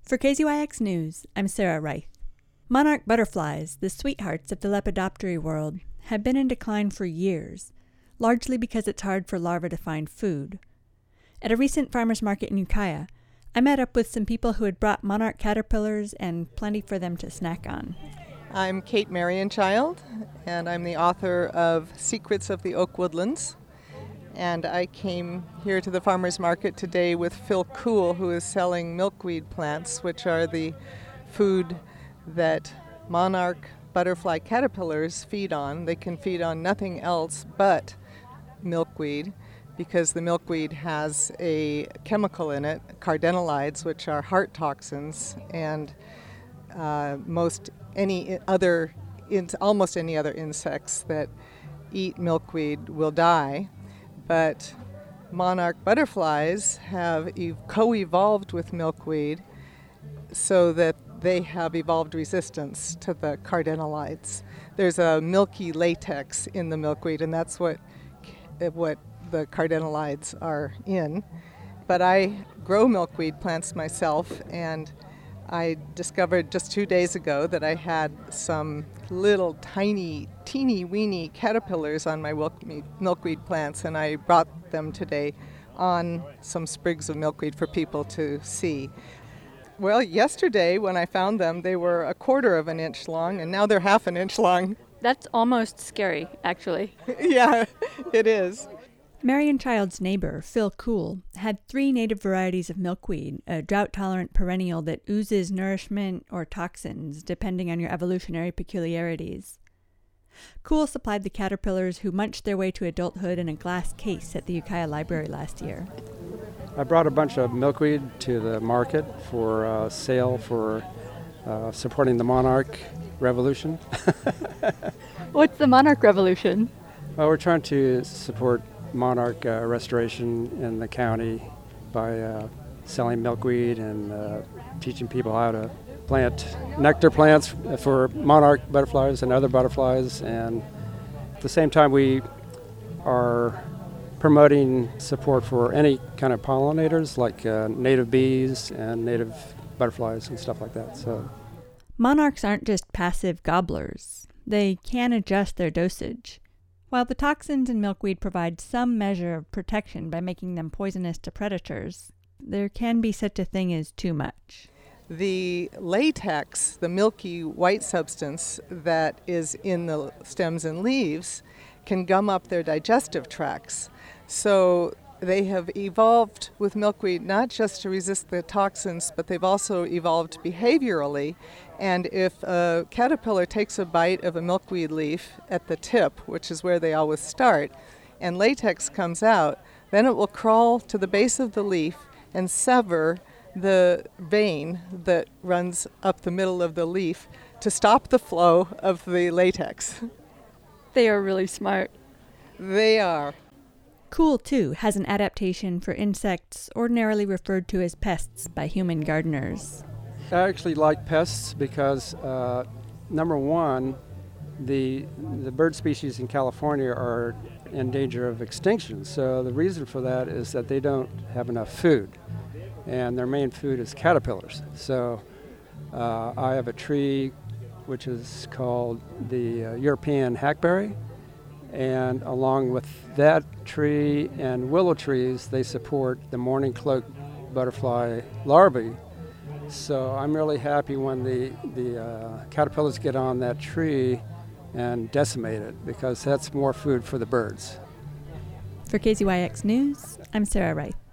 For KZYX News, I'm Sarah Reith. Monarch butterflies, the sweethearts of the Lepidopteran world, have been in decline for years, largely because it's hard for larvae to find food. At a recent farmer's market in Ukiah, I met up with some people who had brought monarch caterpillars and plenty for them to snack on. I'm Kate Marienchild, and I'm the author of Secrets of the Oak Woodlands. And I came here to the farmer's market today with Phil Kuhl, who is selling milkweed plants, which are the food that monarch butterfly caterpillars feed on. They can feed on nothing else but milkweed, because the milkweed has a chemical in it, cardenolides, which are heart toxins, and almost any other insects that eat milkweed will die. But monarch butterflies have co-evolved with milkweed so that they have evolved resistance to the cardenolides. There's a milky latex in the milkweed, and that's what the cardenolides are in. But I grow milkweed plants myself, and I discovered just 2 days ago that I had some little tiny, teeny-weeny caterpillars on my milkweed plants, and I brought them today on some sprigs of milkweed for people to see. Well, yesterday when I found them, they were 1/4 of an inch long, and now they're 1/2 an inch long. That's almost scary, actually. Yeah, it is. Marienchild's neighbor, Phil Kuhl, had 3 native varieties of milkweed, a drought-tolerant perennial that oozes nourishment or toxins, depending on your evolutionary peculiarities. Kuhl supplied the caterpillars who munched their way to adulthood in a glass case at the Ukiah Library last year. I brought a bunch of milkweed to the market for sale for supporting the monarch revolution. What's the monarch revolution? Well, we're trying to support monarch restoration in the county by selling milkweed and teaching people how to plant nectar plants for monarch butterflies and other butterflies. And at the same time, we are promoting support for any kind of pollinators like native bees and native butterflies and stuff like that. So, monarchs aren't just passive gobblers. They can adjust their dosage. While the toxins in milkweed provide some measure of protection by making them poisonous to predators, there can be such a thing as too much. The latex, the milky white substance that is in the stems and leaves, can gum up their digestive tracts. So they have evolved with milkweed not just to resist the toxins, but they've also evolved behaviorally. And if a caterpillar takes a bite of a milkweed leaf at the tip, which is where they always start, and latex comes out, then it will crawl to the base of the leaf and sever the vein that runs up the middle of the leaf to stop the flow of the latex. They are really smart. They are. Kuhl, too, has an adaptation for insects ordinarily referred to as pests by human gardeners. I actually like pests because, number one, the bird species in California are in danger of extinction. So the reason for that is that they don't have enough food, and their main food is caterpillars. So I have a tree which is called the European hackberry, and along with that tree and willow trees, they support the mourning cloak butterfly larvae. So I'm really happy when the caterpillars get on that tree and decimate it, because that's more food for the birds. For KZYX News, I'm Sarah Reith.